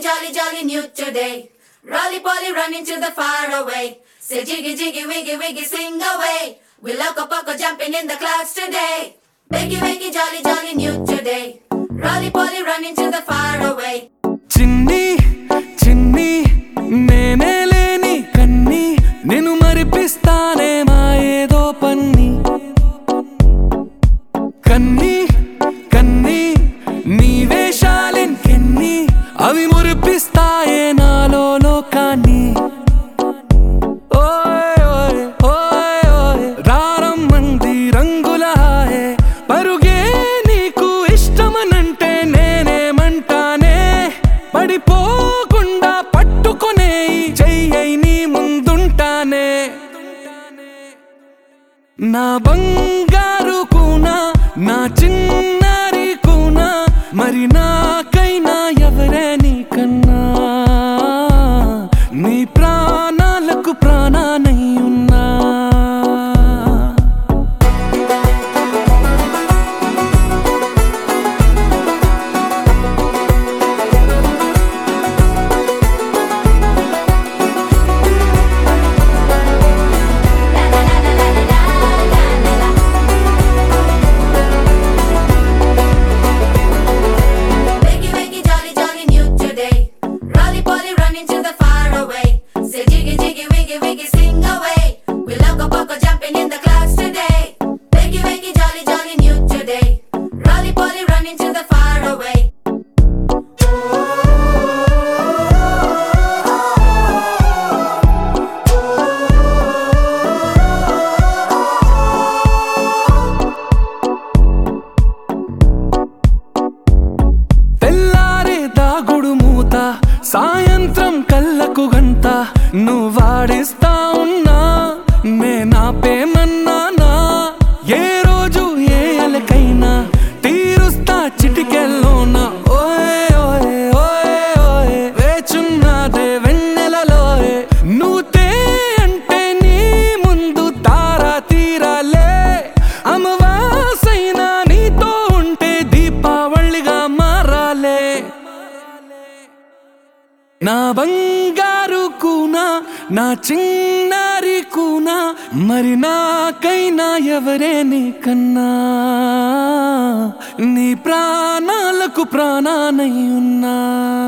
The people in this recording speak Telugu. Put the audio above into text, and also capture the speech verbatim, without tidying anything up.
jolly, jolly new today. Rolly polly running to the far away. Say jiggy, jiggy, wiggy, wiggy, swing away. We loco poco jumping in the clouds today. Wakey, wakey, jolly, jolly new today. Rolly polly running to the far away. చిన్ని చిన్ని నేనే లేని కన్ని నిన్ను మరిపిస్తానే మా ఏదో పన్ని కన్ని కన్ని నీ వేషాలెన్కెన్ని అవి మురిపిస్తాయే నాలో లోకాన్ని ఓయ్ ఓయ్ ఓయ్ ఓయ్ రారమ్మంది రంగుల హాయే పరుగే నీకు ఇష్టమనంటే నేనేమంటానే పడిపోకుండా పట్టుకునే చెయ్యై నీ ముందుంటానే నా బంగారు కూనా నా చిన్నారి కూనా మరి నాకైనా ఎవరే నీకన్నా నీ ప్రాణాలకు ప్రాణానై ఉన్నా Wakey, wakey, jolly, jolly new today. Rolly polly running to the far away. Say jiggy, jiggy, wiggy, wiggy, swing away. We loco poco jumping in the clouds today. Wakey, wakey, jolly, jolly new today. Rolly polly running to the far away. తెల్లారే దాగుడు మూత సాయంత్రం కళ్ళకు గంట నువ్వాడిస్తా ఉన్నా నేనాపేమన్నానా ఏ రోజు ఏ అలకైనా తీరుస్తా చిటికెల్లోనా ఓయ్ ఓయ్ ఓయ్ ఓయ్ వేచున్నదే వెన్నెలలోయే నువ్వుతే అంటే నీ ముందు తారా తీరాలే అమవాసైనా నీతో ఉంటే దీపావళిగా మారాలే నా బంగారు కూనా నా చిన్నారి కూనా మరి నాకైనా ఎవరే నీకన్నా నీ ప్రాణాలకు ప్రాణానై ఉన్నా